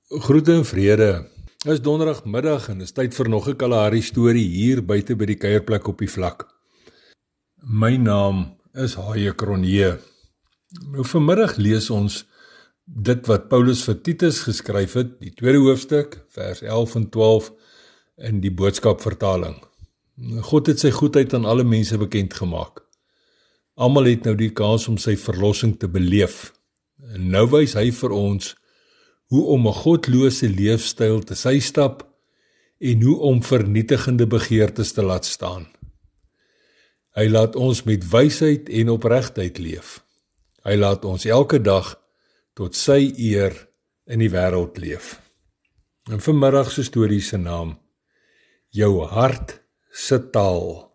Groete en vrede. Dit is donderdagmiddag en is tyd vir nog 'n Kalahari storie hier buite by die kuierplek op die vlak. My naam is Haie Cronje. Nou vanmiddag lees ons dit wat Paulus vir Titus geskryf het, die tweede hoofstuk, vers 11 en 12 in die Boodskap vertaling. God het sy goedheid aan alle mense bekend gemaak. Almal het nou die kans om sy verlossing te beleef. En nou wys hy vir ons hoe om 'n godlose leefstyl te sy stap en hoe om vernietigende begeertes te laat staan. Hy laat ons met wysheid en opregtheid leef. Hy laat ons elke dag tot sy eer in die wêreld leef. En vanmiddag se storie se naam: Jou hart se taal.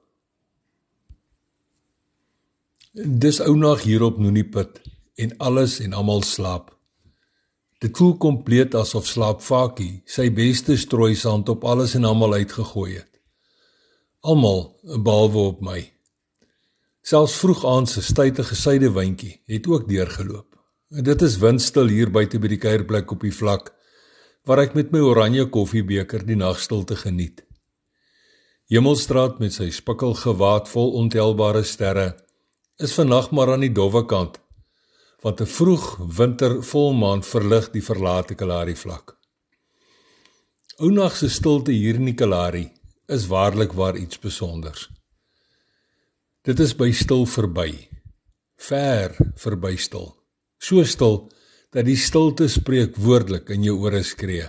Dis ounag hier op Noonieput en alles en almal slaap. Dit voel kompleet asof slaapvakie sy beste strooisand op alles en almal uitgegooi het. Almal behalwe op my. Selfs vroeg aand se stytige suidewyntjie het ook deurgeloop. Dit is windstil hier buite by die kuierplek op die vlak, waar ek met my oranje koffiebeker die nagstilte geniet. Hemelstraat met sy spikkelgewaad vol ontelbare sterre is vandag maar aan die dowwe kant, want 'n vroeg winter volmaan verlig die verlate Kalahari vlak. Ounag se stilte hier in die Kalahari is waarlik waar iets besonders. Dit is by stil verby, ver verby stil, so stil dat die stilte spreek woordelik in jou ore skree.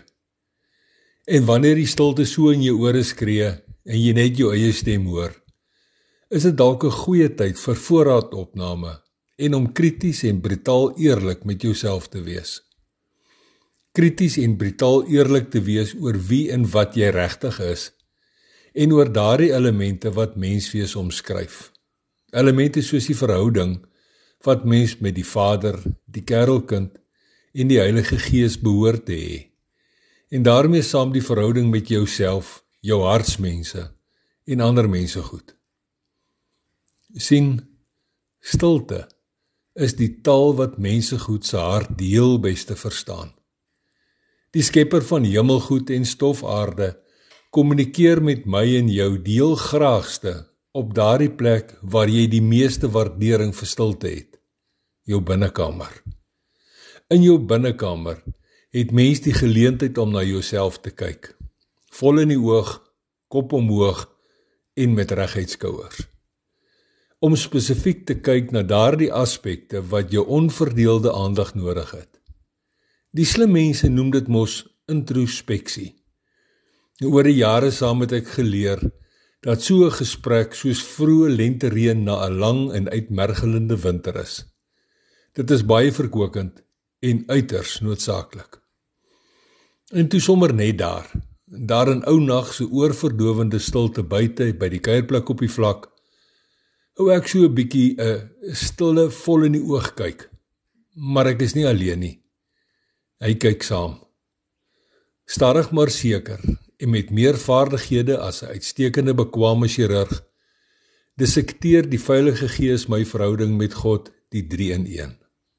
En wanneer die stilte so in jou ore skree en jy net jou eie stem hoor, is dit dalk 'n goeie tyd vir voorraadopname en om krities en brutaal eerlik met jouself te wees. Krities en brutaal eerlik te wees oor wie en wat jy regtig is en oor daardie elemente wat menswees omskryf. Elemente soos die verhouding wat mens met die Vader, die Kerelkind en die Heilige Gees behoort te hê. En daarmee saam die verhouding met jouself, jou hartsmense en ander mense goed. Sien, stilte is die taal wat mense goed se hart die heel beste verstaan. Die skepper van hemelgoed en stofaarde kommunikeer met my en jou die heel graagste op daardie plek waar jy die meeste waardering vir stilte het, jou binnekamer. In jou binnekamer het mens die geleentheid om na jouself te kyk, vol in die oog, kop omhoog en met reguit skouers. Om spesifiek te kyk na daardie aspekte wat jou onverdeelde aandag nodig het. Die slim mense noem dit mos introspeksie. Oor die jare saam het ek geleer dat so 'n gesprek soos vroeë lentereën na 'n lang en uitmergelende winter is. Dit is baie verkwikkend en uiters noodsaaklik. En toe sommer net daar in ounag se oorverdowende stilte buite by die kuierplek op die vlak, hoe ek so 'n bietjie 'n stille vol in die oog kyk, maar ek is nie alleen nie. Hy kyk saam. Stadig maar seker en met meer vaardighede as 'n uitstekende bekwame chirurg, dissekteer die Heilige Gees my verhouding met God, die 3-in-1.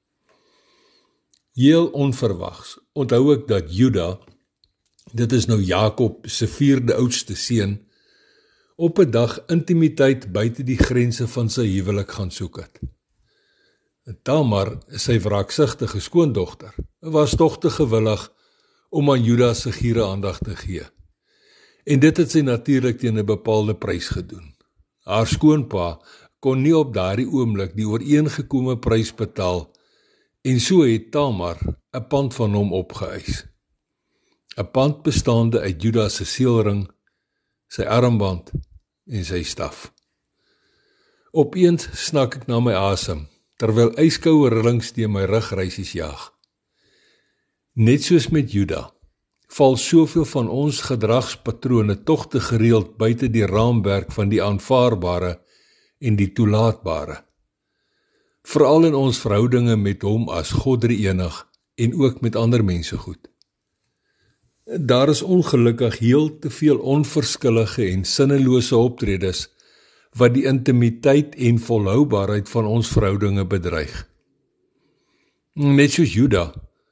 Heel onverwags onthou ek dat Juda, dit is nou Jakob se 4de oudste seun, op 'n dag intimiteit buite die grense van sy huwelik gaan soek het. Tamar, sy wraaksugtige skoondogter, was tog te gewillig om aan Juda se giere aandag te gee. En dit het sy natuurlik teen 'n bepaalde prys gedoen. Haar skoonpa kon nie op daardie oomblik die ooreengekome prys betaal en so het Tamar 'n pand van hom opgeëis. 'n Pand bestaande uit Juda se seelring, sy armband en sy staf. Opeens snak ek na my asem, terwyl yskoue rillings teen my rugreisies jaag. Net soos met Juda, val soveel van ons gedragspatrone tog te gereeld buite die raamwerk van die aanvaarbare en die toelaatbare. Veral in ons verhoudinge met hom as God drie-enig en ook met ander mense goed. Daar is ongelukkig heel te veel onverskillige en sinnelose optredes wat die intimiteit en volhoubaarheid van ons verhoudinge bedreig. Net soos Juda,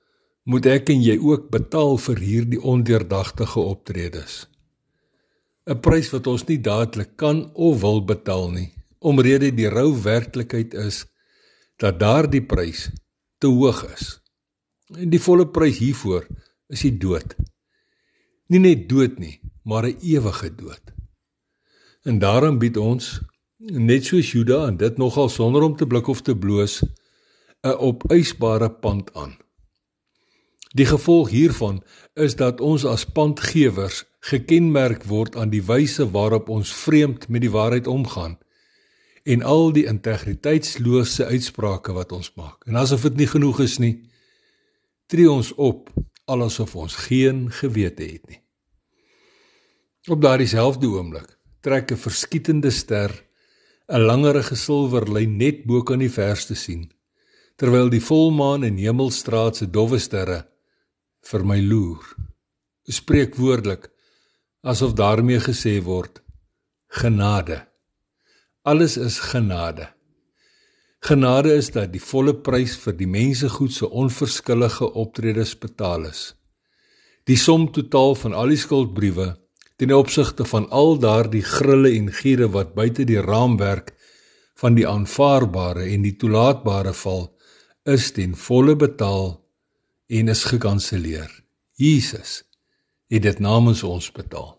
moet ek en jy ook betaal vir hierdie ondeurdagtige optredes. 'n Prys wat ons nie dadelik kan of wil betaal nie, omrede die rou werklikheid is dat daardie prys te hoog is. En die volle prys hiervoor is die dood. Nie net dood nie, maar 'n ewige dood. En daarom bied ons, net soos Juda, en dit nogal sonder om te blik of te bloos, 'n opeisbare pand aan. Die gevolg hiervan is dat ons as pandgewers gekenmerk word aan die wyse waarop ons vreemd met die waarheid omgaan en al die integriteitslose uitsprake wat ons maak. En asof dit nie genoeg is nie, tree ons op asof ons geen gewete het nie. Op daardie selfde oomblik trek 'n verskietende ster 'n langerige silwerlyn net bo kan die verste sien, terwyl die volmaan en hemelstraat se dowwe sterre vir my loer. Spreekwoordelik, asof daarmee gesê word, genade. Alles is genade. Genade is dat die volle prys vir die mensegoed se onverskillige optredes betaal is. Die som totaal van al die skuldbriewe ten opsigte van al daardie grille en giere wat buite die raamwerk van die aanvaarbare en die toelaatbare val, is ten volle betaal en is gekanselleer. Jesus het dit namens ons betaal.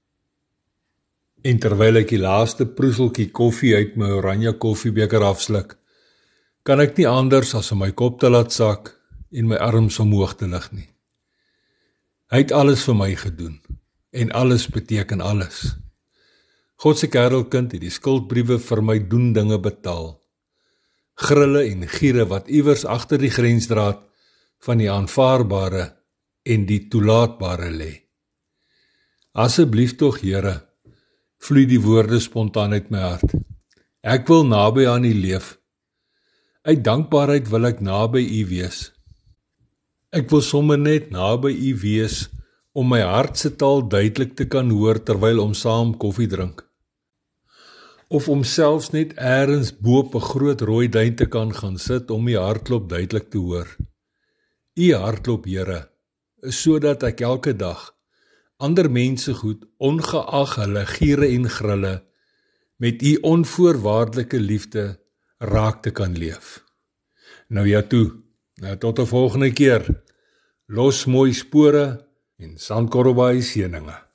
En terwyl ek die laaste proeseltjie koffie uit my oranje koffiebeker afsluk, kan ek nie anders as om my kop te laat sak en my arms omhoog te lig nie. Hy het alles vir my gedoen, en alles beteken alles. God se kerelkind het die skuldbriewe vir my doendinge betaal. Grille en giere wat iewers agter die grensdraad van die aanvaarbare en die toelaatbare lê. Asseblief tog, Here, vloei die woorde spontaan uit my hart. Ek wil naby aan U leef. Uit dankbaarheid wil ek naby U wees. Ek wil sommer net naby U wees om my hart se taal duidelik te kan hoor terwyl ons saam koffie drink. Of om selfs net eers bo op 'n groot rooi duin te kan gaan sit om U hartklop duidelik te hoor. U hartklop, Here, is sodat ek elke dag ander mense goed, ongeag hulle giere en grille, met U onvoorwaardelike liefde raak te kan leef. Nou ja toe, tot 'n volgende keer. Los mooi spore en sandkorrelbaai seëninge.